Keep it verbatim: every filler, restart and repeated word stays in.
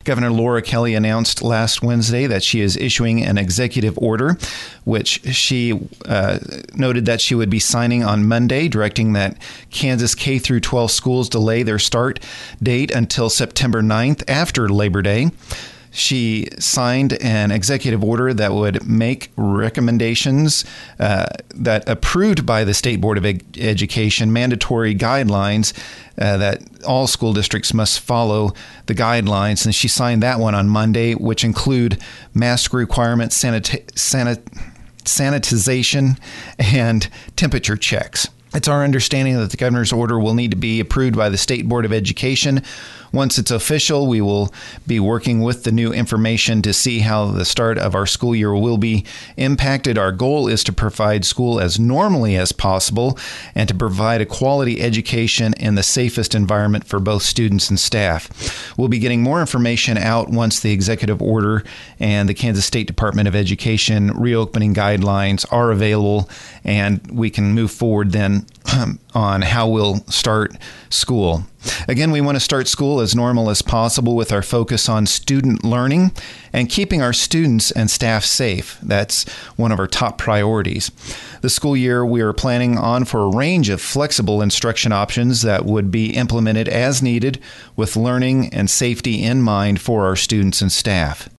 Governor Laura Kelly announced last Wednesday that she is issuing an executive order, which she uh, noted that she would be signing on Monday, directing that Kansas K through twelve schools delay their start date until September ninth after Labor Day. She signed an executive order that would make recommendations uh, that approved by the State Board of Ed- Education, mandatory guidelines uh, that all school districts must follow the guidelines. And she signed that one on Monday, which include mask requirements, sanita- sanit- sanitization, and temperature checks. It's our understanding that the governor's order will need to be approved by the State Board of Education. Once it's official, we will be working with the new information to see how the start of our school year will be impacted. Our goal is to provide school as normally as possible and to provide a quality education in the safest environment for both students and staff. We'll be getting more information out once the executive order and the Kansas State Department of Education reopening guidelines are available, and we can move forward then on how we'll start school. Again, we want to start school as normal as possible with our focus on student learning and keeping our students and staff safe. That's one of our top priorities. The school year we are planning on for a range of flexible instruction options that would be implemented as needed with learning and safety in mind for our students and staff.